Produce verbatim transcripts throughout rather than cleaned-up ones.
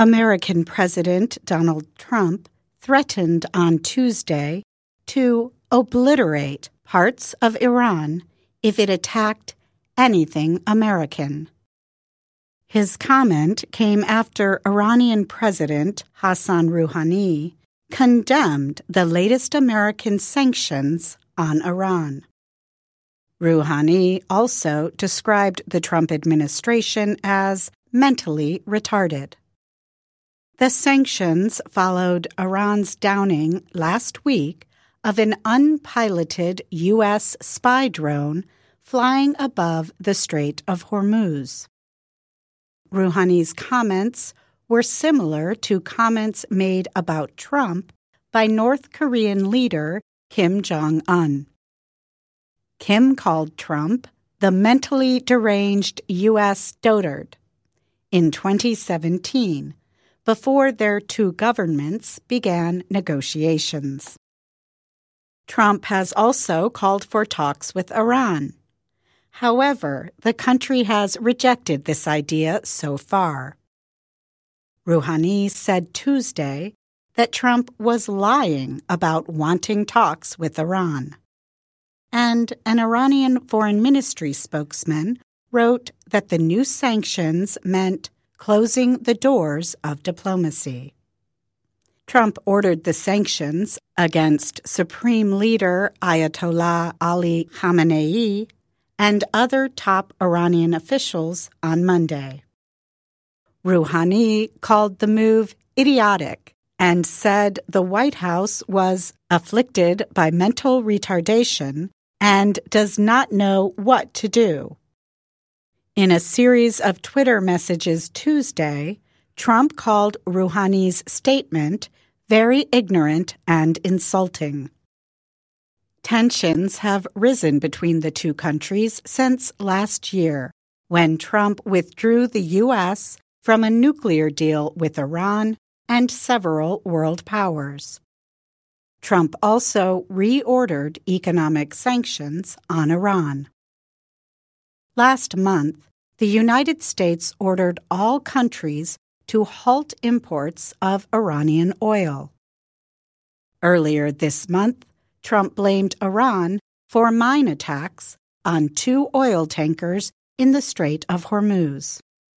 American President Donald Trump threatened on Tuesday to obliterate parts of Iran if it attacked anything American. His comment came after Iranian President Hassan Rouhani condemned the latest American sanctions on Iran. Rouhani also described the Trump administration as mentally retarded. The sanctions followed Iran's downing last week of an unpiloted U S spy drone flying above the Strait of Hormuz. Rouhani's comments were similar to comments made about Trump by North Korean leader Kim Jong-un. Kim called Trump the mentally deranged U S dotard in twenty seventeen, before their two governments began negotiations. Trump has also called for talks with Iran. However, the country has rejected this idea so far. Rouhani said Tuesday that Trump was lying about wanting talks with Iran. And an Iranian foreign ministry spokesman wrote that the new sanctions meant closing the doors of diplomacy. Trump ordered the sanctions against Supreme Leader Ayatollah Ali Khamenei and other top Iranian officials on Monday. Rouhani called the move idiotic and said the White House was afflicted by mental retardation and does not know what to do. In a series of Twitter messages Tuesday, Trump called Rouhani's statement very ignorant and insulting. Tensions have risen between the two countries since last year, when Trump withdrew the U S from a nuclear deal with Iran and several world powers. Trump also reordered economic sanctions on Iran. Last month, the United States ordered all countries to halt imports of Iranian oil. Earlier this month, Trump blamed Iran for mine attacks on two oil tankers in the Strait of Hormuz.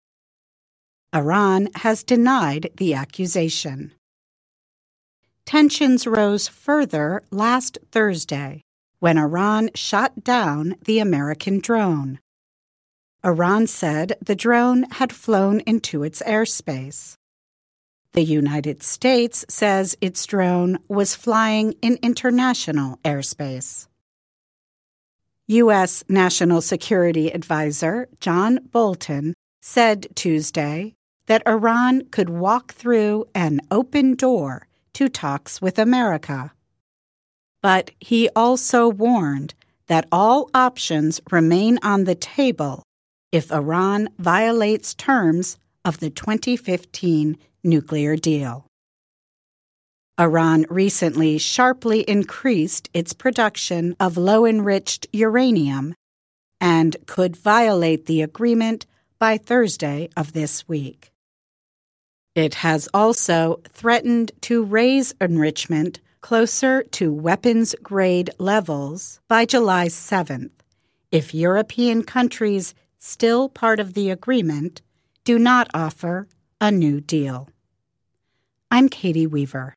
Iran has denied the accusation. Tensions rose further last Thursday when Iran shot down the American drone. Iran said the drone had flown into its airspace. The United States says its drone was flying in international airspace. U S National Security Advisor John Bolton said Tuesday that Iran could walk through an open door to talks with America. But he also warned that all options remain on the table if Iran violates terms of the twenty fifteen nuclear deal. Iran recently sharply increased its production of low-enriched uranium and could violate the agreement by Thursday of this week. It has also threatened to raise enrichment closer to weapons-grade levels by July seventh if European countries still part of the agreement do not offer a new deal. I'm Katie Weaver.